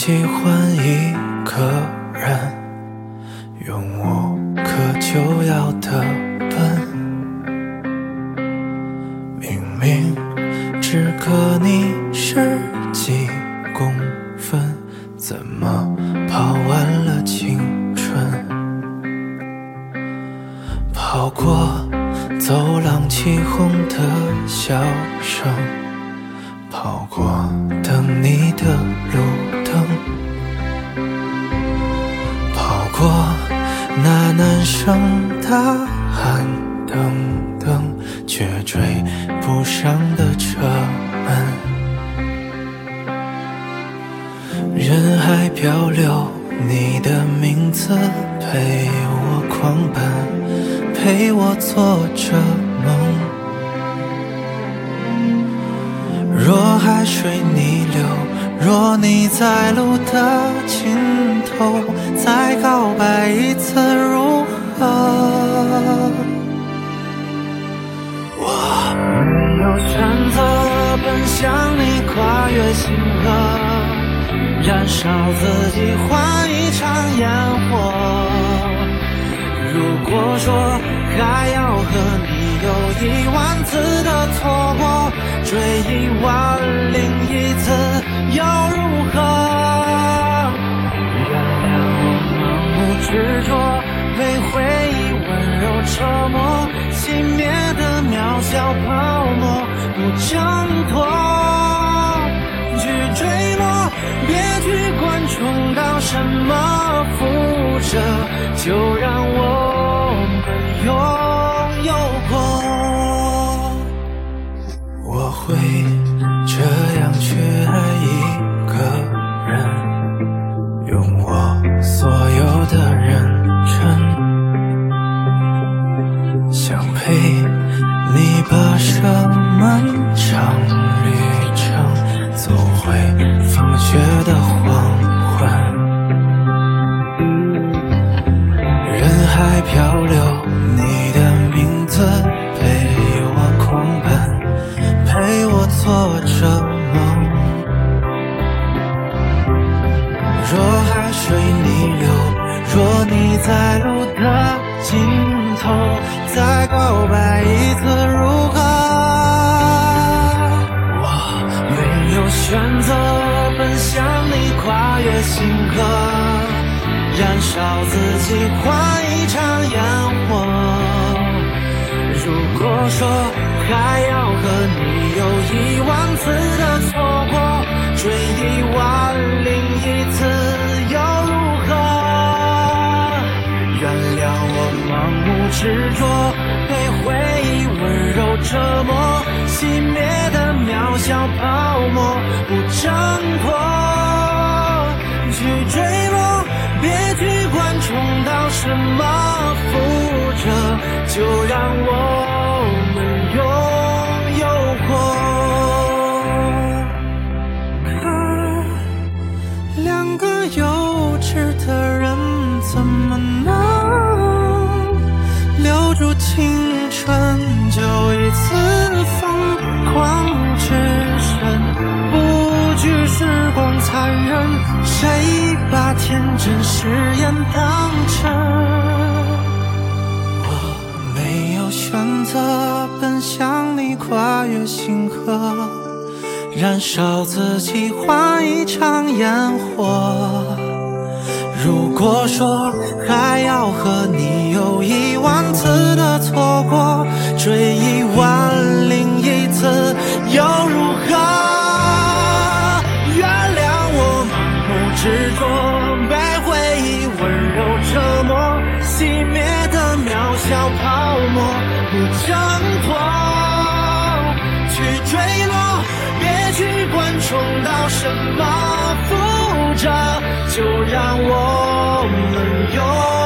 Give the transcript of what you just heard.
喜欢一个人，用无可救药的笨，明明只隔你10几公分，怎么跑完了青春？跑过走廊起哄的笑声，跑过等你的路灯，跑过那男生大喊等等却追不上的车门，人海漂流，你的名字陪我狂奔，陪我做着梦。若海水逆流，若你在路的尽头，再告白一次如何？我没有选择奔向你，跨越星河，燃烧自己换一场烟火。如果说还要和你有10000次的错过，追10001次又如何？原谅我盲目执着，被回忆温柔折磨，熄灭的渺小泡沫不挣脱。去追梦，别去管冲到什么覆辙，就让我们拥有过。我会这样去爱一个人，用我所有的认真，想陪你跋涉漫长旅程，走回放学的黄昏。人海漂流，你的名字陪我狂奔，陪我做着梦。若海水逆流，若你在路的尽头，再告白一次如何？我没有选择奔向你，跨越星河，燃烧自己换一场烟火。如果说还要和你有10000次的错过，追10001次又如何？原谅我盲目执着，被回忆温柔折磨，熄灭的渺小泡沫不挣脱。去追梦，别去管冲到什么覆辙，就让我们拥有过。可2个幼稚的人怎么能留住青春，就一次疯狂置身，不惧时光残忍，谁把天真誓言当真？我没有选择奔向你，跨越星河，燃烧自己换一场烟火。如果说还要和你有10000次的错过，追10001次又如何？原谅我盲目执着，被回忆温柔折磨，熄灭的渺小泡沫不挣脱。去坠落，别去管冲到什么覆辙，就让我们